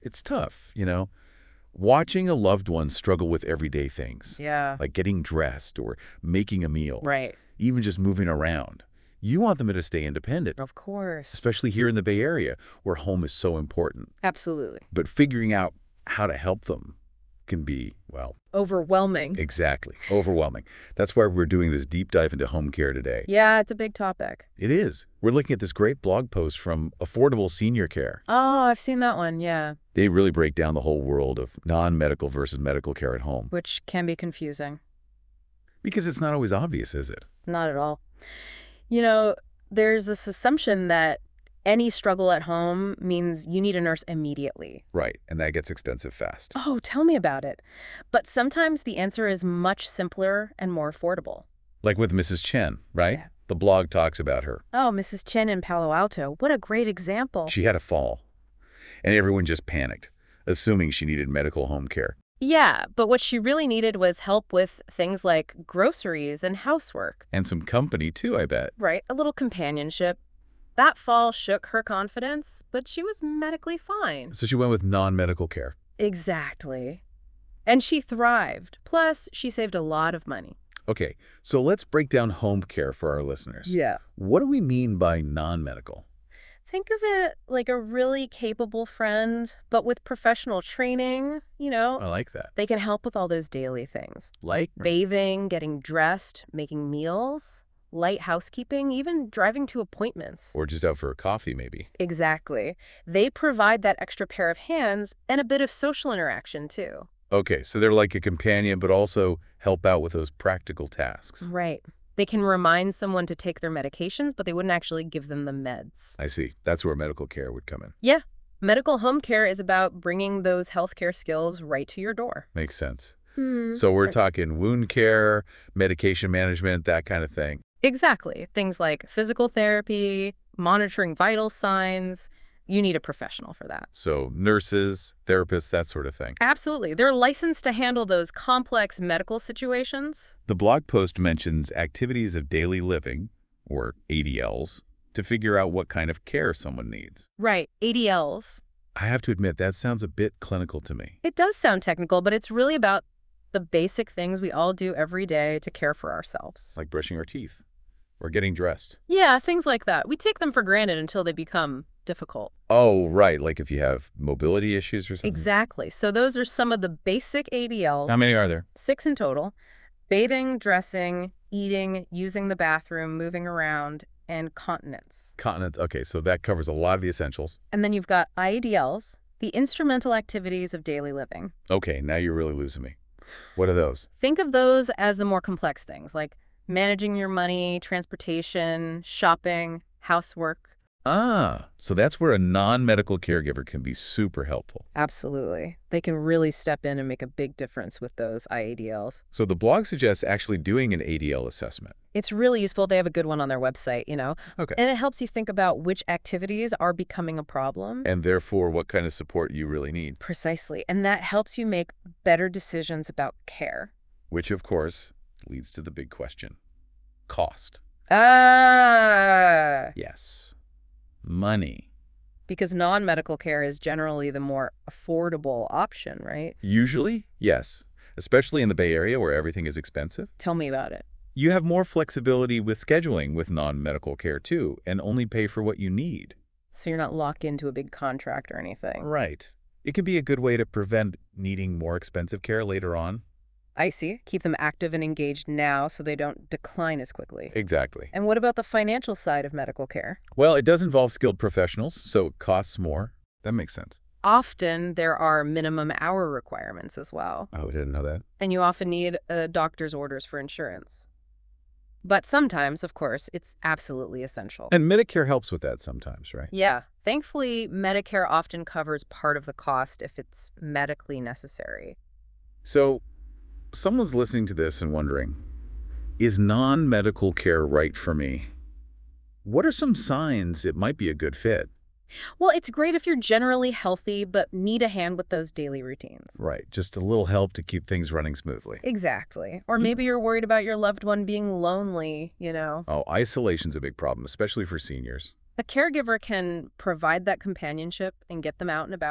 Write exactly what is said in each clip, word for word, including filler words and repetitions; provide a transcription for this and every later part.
It's tough, you know? Watching a loved one struggle with everyday things, Yeah. like getting dressed or making a meal, Right. even just moving around. You want them to stay independent, Of course. especially here in the Bay Area, where home is so important. Absolutely. But figuring out how to help them can be, well, Overwhelming. exactly, overwhelming. That's why we're doing this deep dive into home care today. Yeah, it's a big topic. It is. We're looking at this great blog post from Affordable Senior Care. Oh, I've seen that one, yeah. They really break down the whole world of non-medical versus medical care at home. Which can be confusing. Because it's not always obvious, is it? Not at all. You know, there's this assumption that any struggle at home means you need a nurse immediately. Right, and that gets expensive fast. Oh, tell me about it. But sometimes the answer is much simpler and more affordable. Like with Missus Chen, right? Yeah. The blog talks about her. Oh, Missus Chen in Palo Alto. What a great example. She had a fall, and everyone just panicked, assuming she needed medical home care. Yeah, but what she really needed was help with things like groceries and housework. And some company, too, I bet. Right, a little companionship. That fall shook her confidence, but she was medically fine. So she went with non-medical care. Exactly. And she thrived. Plus, she saved a lot of money. Okay, so let's break down home care for our listeners. Yeah. What do we mean by non-medical? Think of it like a really capable friend, but with professional training, you know. I like that. They can help with all those daily things. Like? Bathing, getting dressed, making meals, light housekeeping, even driving to appointments. Or just out for a coffee, maybe. Exactly. They provide that extra pair of hands and a bit of social interaction, too. Okay, so they're like a companion, but also help out with those practical tasks. Right. They can remind someone to take their medications, but they wouldn't actually give them the meds. I see. That's where medical care would come in. Yeah. Medical home care is about bringing those healthcare skills right to your door. Makes sense. Hmm. So we're talking wound care, medication management, that kind of thing. Exactly. Things like physical therapy, monitoring vital signs. You need a professional for that. So nurses, therapists, that sort of thing. Absolutely. They're licensed to handle those complex medical situations. The blog post mentions activities of daily living, or A D Ls, to figure out what kind of care someone needs. Right. A D Ls. I have to admit, that sounds a bit clinical to me. It does sound technical, but it's really about the basic things we all do every day to care for ourselves. Like brushing our teeth or getting dressed. Yeah, things like that. We take them for granted until they become difficult. Oh, right. Like if you have mobility issues or something. Exactly. So those are some of the basic A D Ls. How many are there? Six in total. Bathing, dressing, eating, using the bathroom, moving around, and continence. Continence. Okay, so that covers a lot of the essentials. And then you've got I A D Ls, the instrumental activities of daily living. Okay, now you're really losing me. What are those? Think of those as the more complex things, like managing your money, transportation, shopping, housework. Ah, so that's where a non-medical caregiver can be super helpful. Absolutely. They can really step in and make a big difference with those I A D Ls. So the blog suggests actually doing an A D L assessment. It's really useful. They have a good one on their website, you know. Okay. And it helps you think about which activities are becoming a problem. And therefore, what kind of support you really need. Precisely. And that helps you make better decisions about care. Which, of course, leads to the big question. Cost. Ah! Yes. Money. Because non-medical care is generally the more affordable option, right? Usually, yes. Especially in the Bay Area where everything is expensive. Tell me about it. You have more flexibility with scheduling with non-medical care, too, and only pay for what you need. So you're not locked into a big contract or anything. Right. It can be a good way to prevent needing more expensive care later on. I see. Keep them active and engaged now so they don't decline as quickly. Exactly. And what about the financial side of medical care? Well, it does involve skilled professionals, so it costs more. That makes sense. Often there are minimum hour requirements as well. Oh, I didn't know that. And you often need a doctor's orders for insurance. But sometimes, of course, it's absolutely essential. And Medicare helps with that sometimes, right? Yeah. Thankfully, Medicare often covers part of the cost if it's medically necessary. So, someone's listening to this and wondering, is non-medical care right for me? What are some signs it might be a good fit? Well, it's great if you're generally healthy but need a hand with those daily routines. Right, just a little help to keep things running smoothly. Exactly. Or maybe you're worried about your loved one being lonely, you know. Oh, isolation's a big problem, especially for seniors. A caregiver can provide that companionship and get them out and about.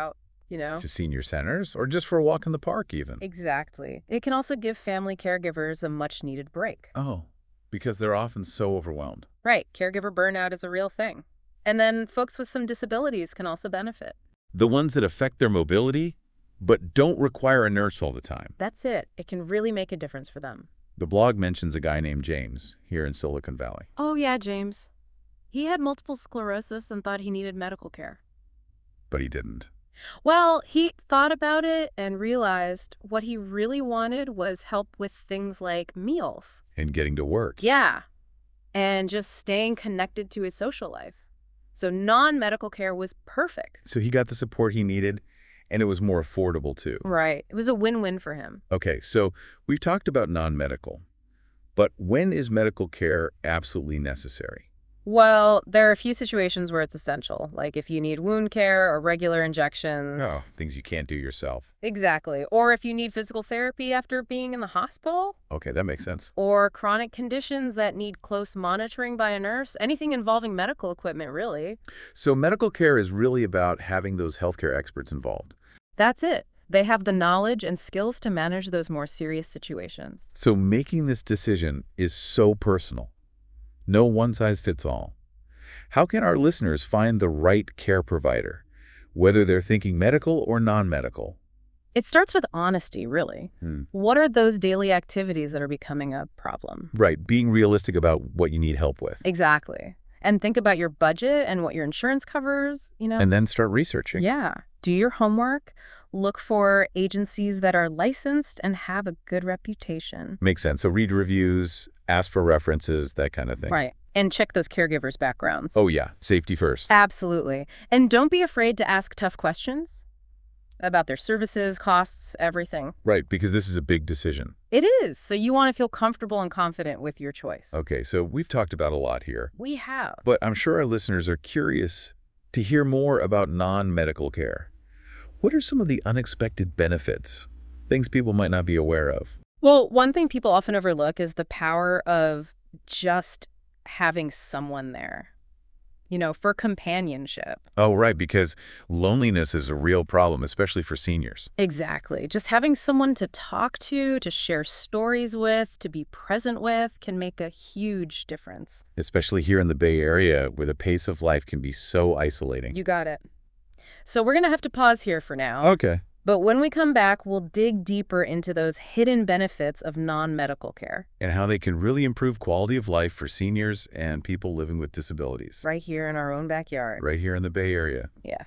you know? To senior centers or just for a walk in the park even? Exactly. It can also give family caregivers a much-needed break. Oh, because they're often so overwhelmed. Right. Caregiver burnout is a real thing. And then folks with some disabilities can also benefit. The ones that affect their mobility, but don't require a nurse all the time. That's it. It can really make a difference for them. The blog mentions a guy named James here in Silicon Valley. Oh, yeah, James. He had multiple sclerosis and thought he needed medical care. But he didn't. Well, he thought about it and realized what he really wanted was help with things like meals. And getting to work. Yeah. And just staying connected to his social life. So non-medical care was perfect. So he got the support he needed, and it was more affordable too. Right. It was a win-win for him. Okay, so we've talked about non-medical. But when is medical care absolutely necessary? Well, there are a few situations where it's essential, like if you need wound care or regular injections. Oh, things you can't do yourself. Exactly. Or if you need physical therapy after being in the hospital. Okay, that makes sense. Or chronic conditions that need close monitoring by a nurse. Anything involving medical equipment, really. So medical care is really about having those healthcare experts involved. That's it. They have the knowledge and skills to manage those more serious situations. So making this decision is so personal. No one size fits all. How can our listeners find the right care provider, whether they're thinking medical or non-medical? It starts with honesty, really. Hmm. What are those daily activities that are becoming a problem? Right, being realistic about what you need help with. Exactly. And think about your budget and what your insurance covers, you know? And then start researching. Yeah. Do your homework. Look for agencies that are licensed and have a good reputation. Makes sense. So read reviews, ask for references, that kind of thing. Right. And check those caregivers' backgrounds. Oh, yeah. Safety first. Absolutely. And don't be afraid to ask tough questions about their services, costs, everything. Right, because this is a big decision. It is. So you want to feel comfortable and confident with your choice. Okay, so we've talked about a lot here. We have. But I'm sure our listeners are curious to hear more about non-medical care. What are some of the unexpected benefits, things people might not be aware of? Well, one thing people often overlook is the power of just having someone there, you know, for companionship. Oh, right, because loneliness is a real problem, especially for seniors. Exactly. Just having someone to talk to, to share stories with, to be present with can make a huge difference. Especially here in the Bay Area, where the pace of life can be so isolating. You got it. So we're going to have to pause here for now. Okay. But when we come back, we'll dig deeper into those hidden benefits of non-medical care. And how they can really improve quality of life for seniors and people living with disabilities. Right here in our own backyard. Right here in the Bay Area. Yeah.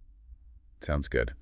Sounds good.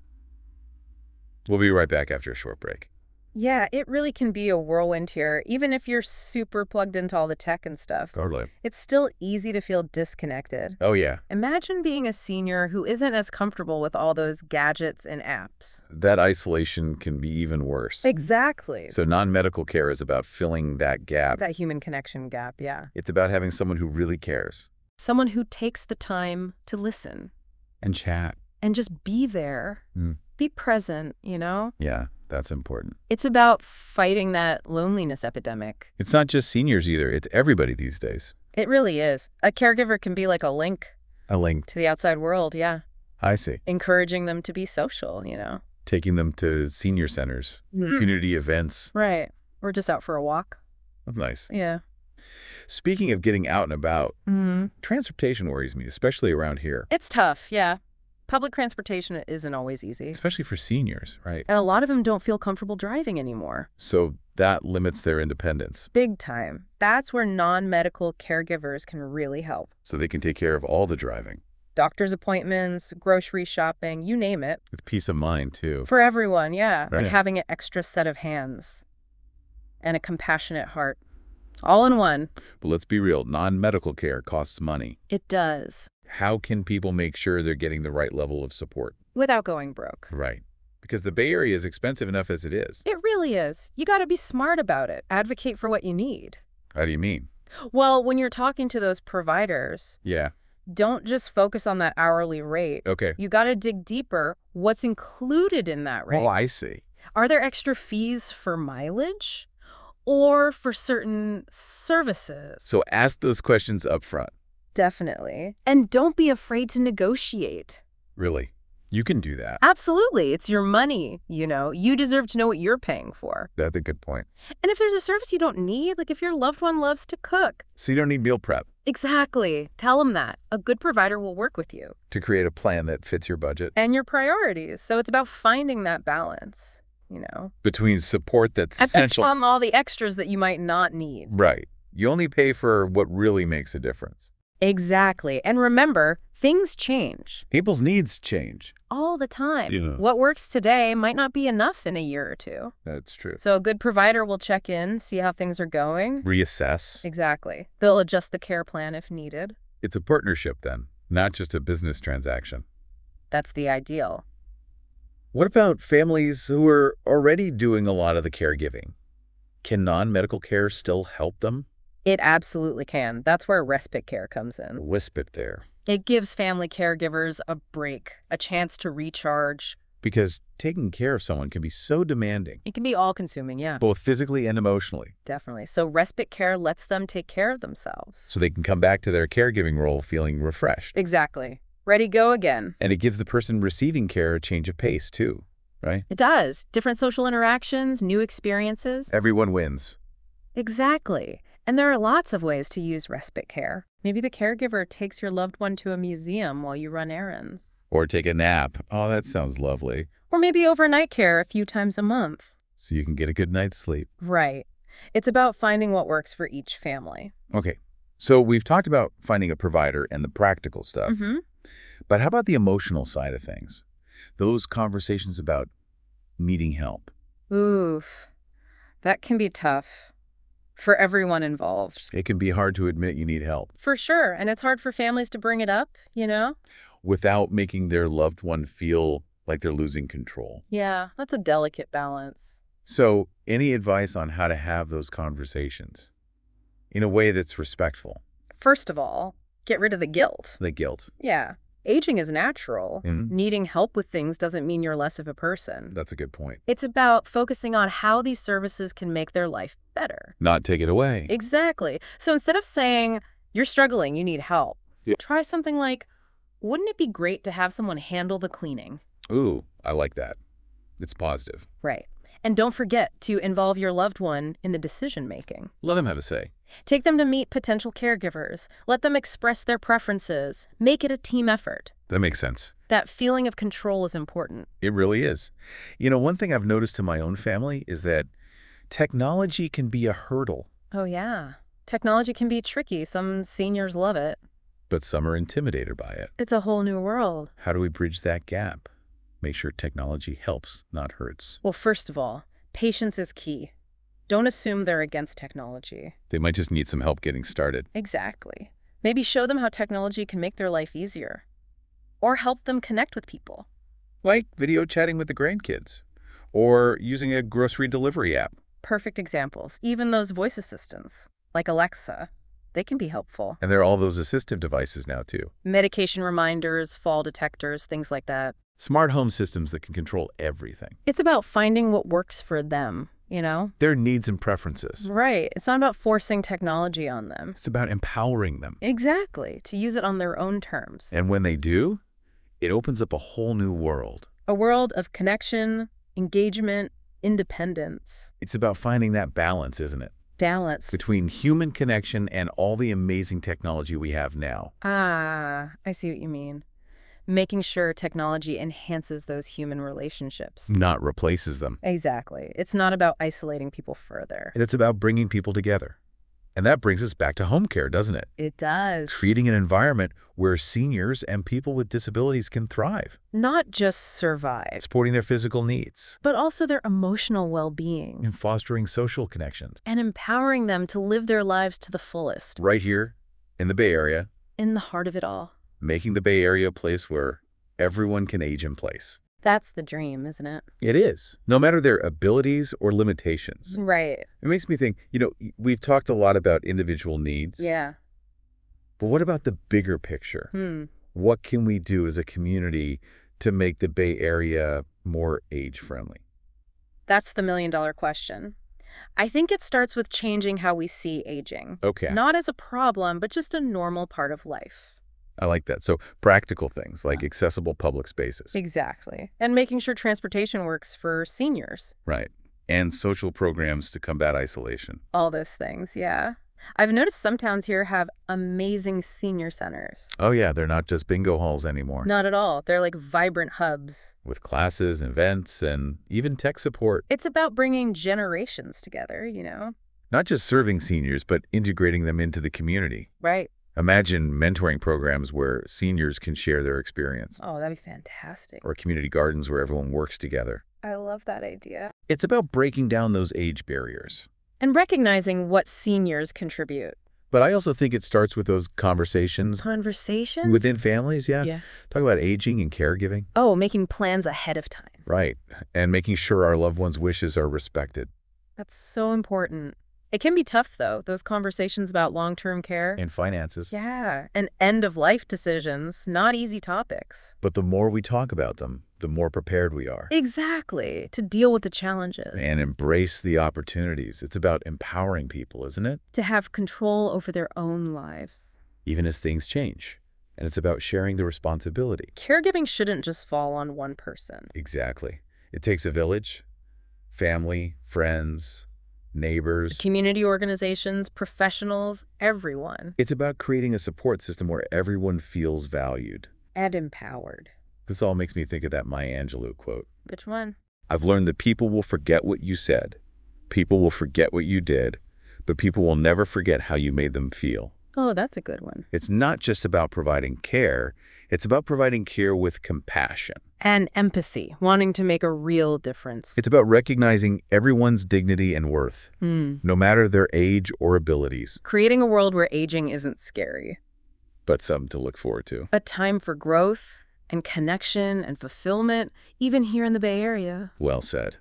We'll be right back after a short break. Yeah, it really can be a whirlwind here, even if you're super plugged into all the tech and stuff. Totally. It's still easy to feel disconnected. Oh, yeah. Imagine being a senior who isn't as comfortable with all those gadgets and apps. That isolation can be even worse. Exactly. So non-medical care is about filling that gap. That human connection gap, yeah. It's about having someone who really cares. Someone who takes the time to listen. And chat. And just be there. Mm. Be present, you know? Yeah, that's important. It's about fighting that loneliness epidemic. It's not just seniors either. It's everybody these days. It really is. A caregiver can be like a link. A link. To the outside world, yeah. I see. Encouraging them to be social, you know? Taking them to senior centers, mm-hmm. community events. Right. Or just out for a walk. That's nice. Yeah. Speaking of getting out and about, mm-hmm. transportation worries me, especially around here. It's tough, yeah. Public transportation isn't always easy. Especially for seniors, right? And a lot of them don't feel comfortable driving anymore. So that limits their independence. Big time. That's where non-medical caregivers can really help. So they can take care of all the driving. Doctor's appointments, grocery shopping, you name it. With peace of mind, too. For everyone, yeah. Right. Like having an extra set of hands and a compassionate heart. All in one. But let's be real, non-medical care costs money. It does. How can people make sure they're getting the right level of support? Without going broke. Right. Because the Bay Area is expensive enough as it is. It really is. You got to be smart about it. Advocate for what you need. How do you mean? Well, when you're talking to those providers, yeah, don't just focus on that hourly rate. Okay. You got to dig deeper. What's included in that rate? Oh, I see. Are there extra fees for mileage or for certain services? So ask those questions up front. Definitely. And don't be afraid to negotiate. Really? You can do that. Absolutely. It's your money, you know. You deserve to know what you're paying for. That's a good point. And if there's a service you don't need, like if your loved one loves to cook. So you don't need meal prep. Exactly. Tell them that. A good provider will work with you. To create a plan that fits your budget. And your priorities. So it's about finding that balance, you know. Between support that's essential. And all the extras that you might not need. Right. You only pay for what really makes a difference. Exactly. And remember, things change. People's needs change. All the time. Yeah. What works today might not be enough in a year or two. That's true. So a good provider will check in, see how things are going. Reassess. Exactly. They'll adjust the care plan if needed. It's a partnership then, not just a business transaction. That's the ideal. What about families who are already doing a lot of the caregiving? Can non-medical care still help them? It absolutely can. That's where respite care comes in. Respite there. It gives family caregivers a break, a chance to recharge. Because taking care of someone can be so demanding, It can be all-consuming, yeah, both physically and emotionally, definitely. So respite care lets them take care of themselves. so they can come back to their caregiving role feeling refreshed. Exactly. Ready, go again. And it gives the person receiving care a change of pace too, right? It does. Different social interactions, new experiences. Everyone wins. Exactly. And there are lots of ways to use respite care. Maybe the caregiver takes your loved one to a museum while you run errands. Or take a nap. Oh, that sounds lovely. Or maybe overnight care a few times a month. So you can get a good night's sleep. Right. It's about finding what works for each family. Okay, so we've talked about finding a provider and the practical stuff. Mm-hmm. But how about the emotional side of things? Those conversations about needing help. Oof. That can be tough for everyone involved. It can be hard to admit you need help For sure. And it's hard for families to bring it up, you know? without making their loved one feel like they're losing control. Yeah, that's a delicate balance. So, any advice on how to have those conversations in a way that's respectful? First of all, get rid of the guilt. The guilt. Yeah. Aging is natural. Mhm. Needing help with things doesn't mean you're less of a person. That's a good point. It's about focusing on how these services can make their life better. Not take it away. Exactly. So instead of saying, you're struggling, you need help, Yeah. try something like, wouldn't it be great to have someone handle the cleaning? Ooh, I like that. It's positive. Right. And don't forget to involve your loved one in the decision-making. Let them have a say. Take them to meet potential caregivers. Let them express their preferences. Make it a team effort. That makes sense. That feeling of control is important. It really is. You know, one thing I've noticed in my own family is that technology can be a hurdle, Oh, yeah. Technology can be tricky. Some seniors love it. but some are intimidated by it. It's a whole new world. How do we bridge that gap? Make sure technology helps, not hurts. Well, first of all, patience is key. Don't assume they're against technology. They might just need some help getting started. Exactly. Maybe show them how technology can make their life easier. Or help them connect with people. Like video chatting with the grandkids, or using a grocery delivery app. Perfect examples. Even those voice assistants, like Alexa, they can be helpful. And there are all those assistive devices now, too. Medication reminders, fall detectors, things like that. Smart home systems that can control everything. It's about finding what works for them, you know? Their needs and preferences. Right. It's not about forcing technology on them. It's about empowering them. Exactly. To use it on their own terms. And when they do, it opens up a whole new world. A world of connection, engagement, independence. It's about finding that balance, isn't it? Balance. Between human connection and all the amazing technology we have now. Ah, I see what you mean. Making sure technology enhances those human relationships. Not replaces them. Exactly. It's not about isolating people further. And it's about bringing people together. And that brings us back to home care, doesn't it? It does. Creating an environment where seniors and people with disabilities can thrive, Not just survive, supporting their physical needs but also their emotional well-being. and fostering social connections. And empowering them to live their lives to the fullest. Right here in the Bay Area, In the heart of it all. making the Bay Area a place where everyone can age in place. That's the dream, isn't it? It is, no matter their abilities or limitations. Right. It makes me think, you know, we've talked a lot about individual needs. Yeah. But what about the bigger picture? Hmm. What can we do as a community to make the Bay Area more age-friendly? That's the million-dollar question. I think it starts with changing how we see aging. Okay. Not as a problem, but just a normal part of life. I like that. So practical things like accessible public spaces. Exactly. And making sure transportation works for seniors. Right. And social programs to combat isolation. All those things, yeah. I've noticed some towns here have amazing senior centers. Oh yeah, they're not just bingo halls anymore. Not at all. They're like vibrant hubs. With classes, events, and even tech support. It's about bringing generations together, you know? Not just serving seniors, but integrating them into the community. Right. Imagine mentoring programs where seniors can share their experience. Oh, that'd be fantastic. Or community gardens where everyone works together. I love that idea. It's about breaking down those age barriers. And recognizing what seniors contribute. But I also think it starts with those conversations. Conversations? Within families, yeah. Yeah. Talk about aging and caregiving. Oh, making plans ahead of time. Right. And making sure our loved ones' wishes are respected. That's so important. It can be tough, though, those conversations about long-term care. And finances. Yeah, and end-of-life decisions, not easy topics. But the more we talk about them, the more prepared we are. Exactly, to deal with the challenges. And embrace the opportunities. It's about empowering people, isn't it? To have control over their own lives. Even as things change. And it's about sharing the responsibility. Caregiving shouldn't just fall on one person. Exactly. It takes a village, family, friends, neighbors. Community organizations, professionals, everyone. It's about creating a support system where everyone feels valued. And empowered. This all makes me think of that Maya Angelou quote. Which one? I've learned that people will forget what you said. People will forget what you did. But people will never forget how you made them feel. Oh, that's a good one. It's not just about providing care. It's about providing care with compassion. And empathy, wanting to make a real difference. It's about recognizing everyone's dignity and worth, Mm. no matter their age or abilities. Creating a world where aging isn't scary. But something to look forward to. A time for growth and connection and fulfillment, even here in the Bay Area. Well said.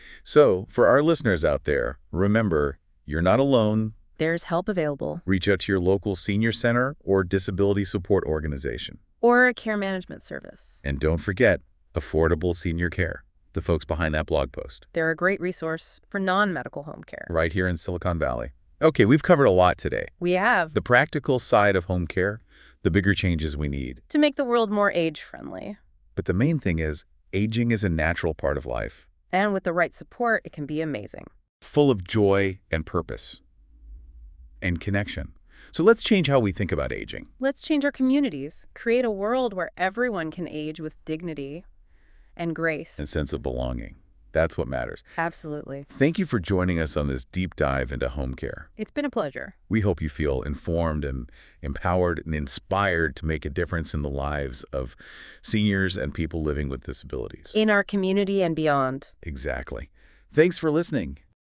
So, for our listeners out there, remember, you're not alone. There's help available. Reach out to your local senior center or disability support organization. Or a care management service. And don't forget, affordable senior care. The folks behind that blog post. They're a great resource for non-medical home care. Right here in Silicon Valley. Okay, we've covered a lot today. We have. The practical side of home care, the bigger changes we need. To make the world more age-friendly. But the main thing is, aging is a natural part of life. And with the right support, it can be amazing. Full of joy and purpose. And connection. So let's change how we think about aging. Let's change our communities. Create a world where everyone can age with dignity and grace. And sense of belonging. That's what matters. Absolutely. Thank you for joining us on this deep dive into home care. It's been a pleasure. We hope you feel informed and empowered and inspired to make a difference in the lives of seniors and people living with disabilities. In our community and beyond. Exactly. Thanks for listening.